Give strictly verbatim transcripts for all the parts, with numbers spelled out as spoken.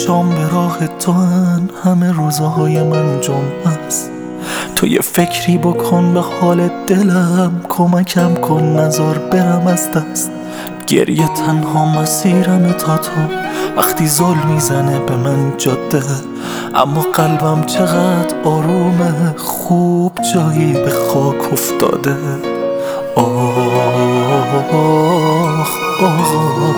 چشام به راه تو هن، همه روزهای من جمعه است. تو یه فکری بکن به حال دلم، کمکم کن نذار برم از دست. گریه تنها مسیرم تا تو، وقتی زل میزنه به من جاده، اما قلبم چقدر آرومه، خوب جایی به خاک افتاده. آه آه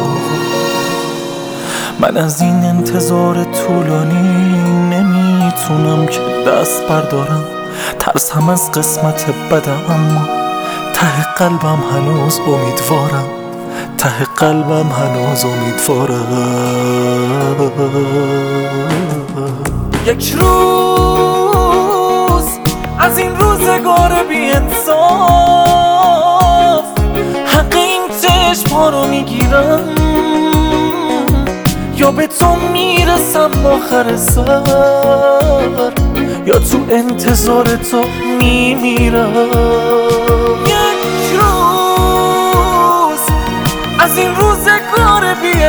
من از این انتظار طولانی نمیتونم که دست بردارم، ترسم از قسمت بدم، اما ته قلبم هنوز امیدوارم، ته قلبم هنوز امیدوارم. یک روز از این روزگار بی انصاف، حق این چشم‌ها رو میگیرم، یا به تو میرسم آخر سر، یا تو انتظار تو میمیرم. یک روز از این روزگار بی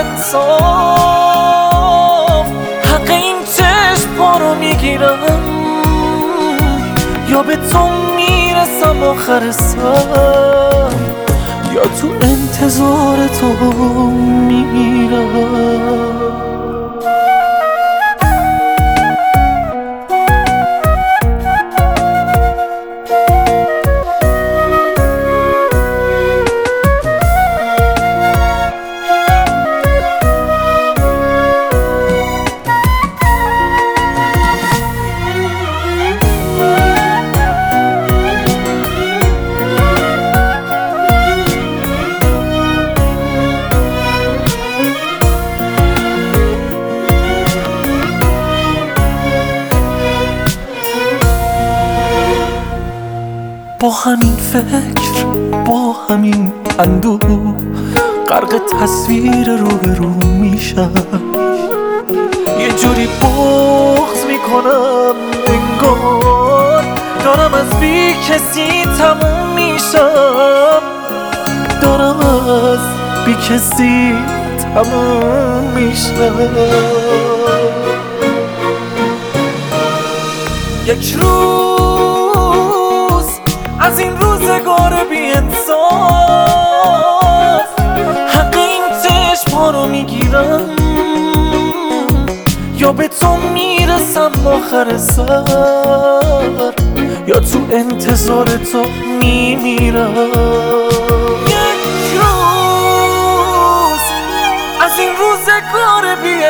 انصاف، حق این چشم‌ها رو میگیرم، یا به تو میرسم آخر سر، یا تو انتظار تو میمیرم. با همین فکر، با همین اندوه، غرق تصویر رو به رو میشم، یه جوری بغض میکنم انگار دارم از بی کسی تموم میشم، دارم از بی کسی تموم میشم. یک روز از این روزگار بی انصاف، حق این چشم‌ها رو میگیرم، یا به تو میرسم آخر سر، یا تو انتظار تو میمیرم. یک روز از این روزگار بی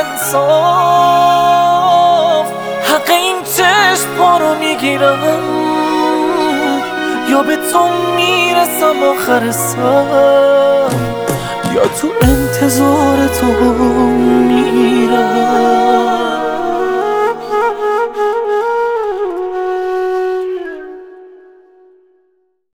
انصاف، حق این چشم‌ها رو میگیرم، یا به تو میرسم آخر سر، یا تو انتظار تو